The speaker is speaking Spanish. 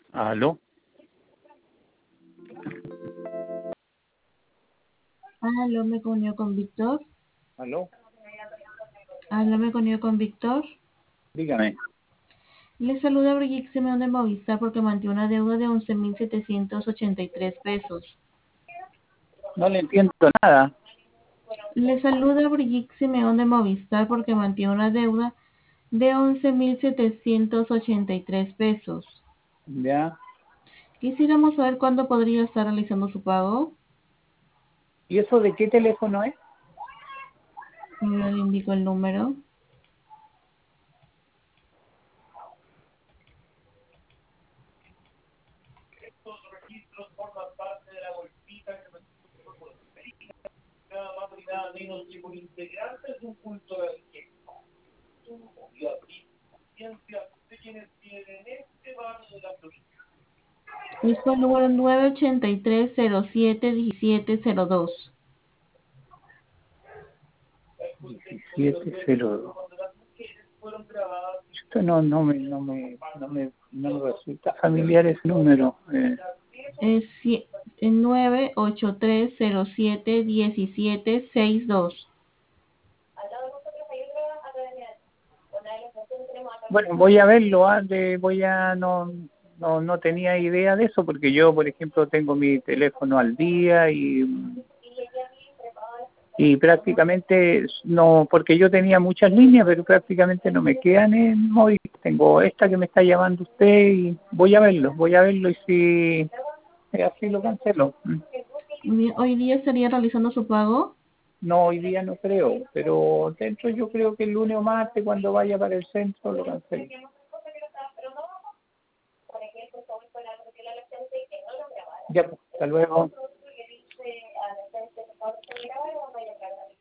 ¿Aló? Aló, me comunico con Víctor. ¿Aló? Aló, me comunico con Víctor. Dígame. Le saluda Brigitte Simeón de Movistar porque mantiene una deuda de 11.783 pesos. No le entiendo nada. Le saluda Brigitte Simeón de Movistar porque mantiene una deuda de 11.783 pesos. ¿Ya? Quisiéramos saber cuándo podría estar realizando su pago. ¿Y eso de qué teléfono es? Ahora le indico el número. Es el número 983-07-1702. 1702. Esto no me resulta familiar ese número. Es 983-07-1762. Bueno, voy a verlo. No tenía idea de eso porque yo, por ejemplo, tengo mi teléfono al día y prácticamente no, porque yo tenía muchas líneas, pero prácticamente no me quedan en móvil. Tengo esta que me está llamando usted y voy a verlo y si así lo cancelo. Hoy día estaría realizando su pago. No, hoy día no creo, pero dentro yo creo que el lunes o martes cuando vaya para el centro lo cancelo. Ya, pues, hasta luego.